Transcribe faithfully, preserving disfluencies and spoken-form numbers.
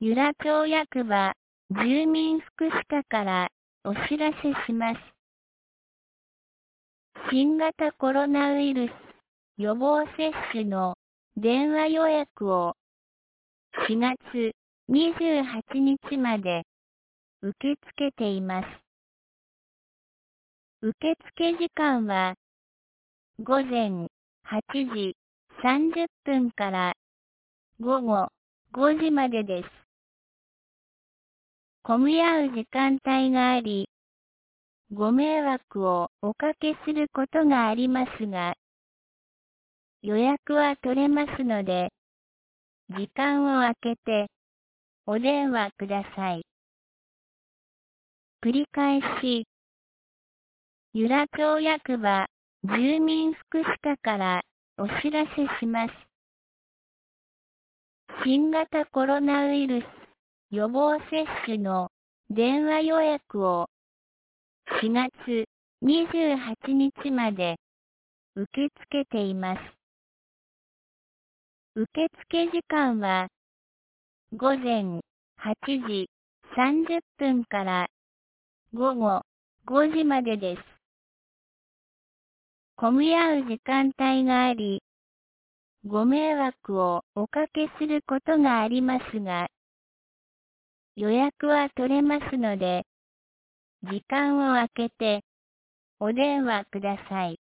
由良町役場住民福祉課からお知らせします。新型コロナウイルス予防接種の電話予約をしがつにじゅうはちにちまで受け付けています。受付時間はごぜんはちじさんじゅっぷんからごごごじまでです。混み合う時間帯があり、ご迷惑をおかけすることがありますが、予約は取れますので、時間を空けてお電話ください。繰り返し、由良町役場住民福祉課からお知らせします。新型コロナウイルス予防接種の電話予約をしがつにじゅうはちにちまで受け付けています。受付時間はごぜんはちじさんじゅっぷんからごごごじまでです。混み合う時間帯があり、ご迷惑をおかけすることがありますが、予約は取れますので、時間を空けてお電話ください。